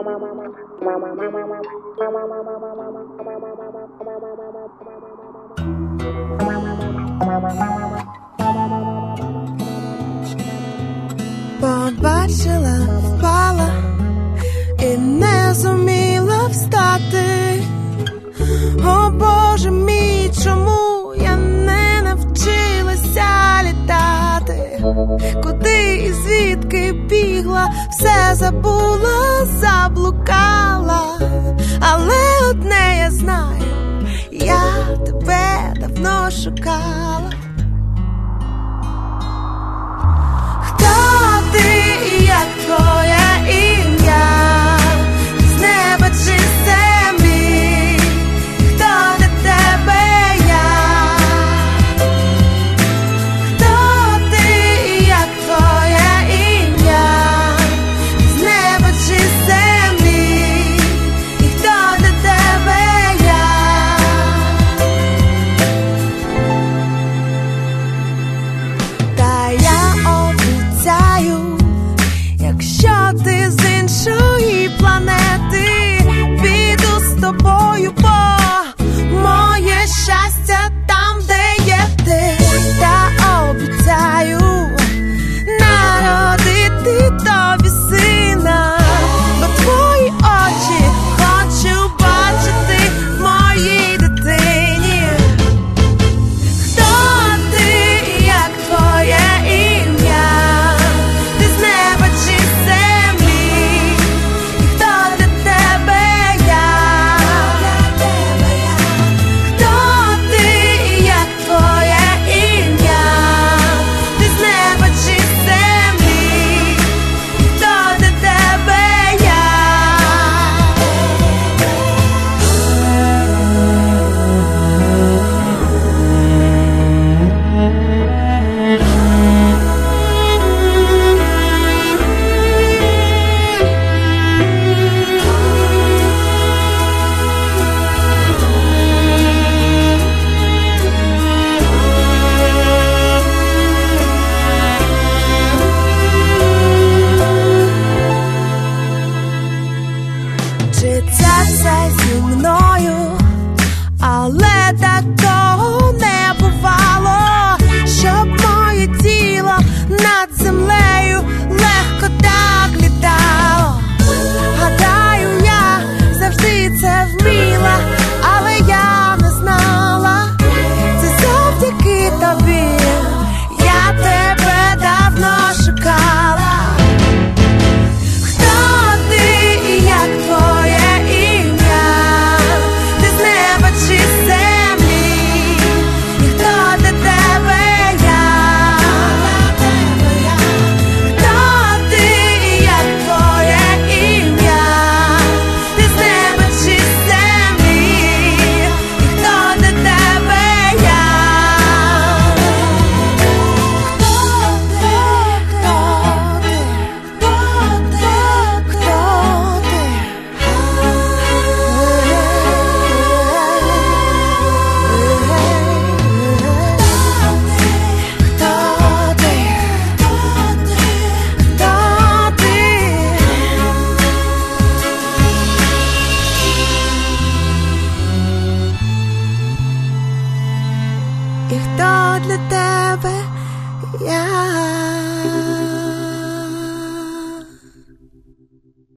Побачила, впала і не зуміла встати. О Боже мій, чому я не навчилася літати? Куди і звідки бігла, все забула, заблукала. Але одне я знаю, я тебе давно шукала. Як твоє ім'я, з неба чи з землі, хто для тебе я? Хто ти і як твоє ім'я, з неба чи з землі, і хто для тебе я? Та я обіцяю, якщо ти з іншої планети, піду з тобою, бо моє щастя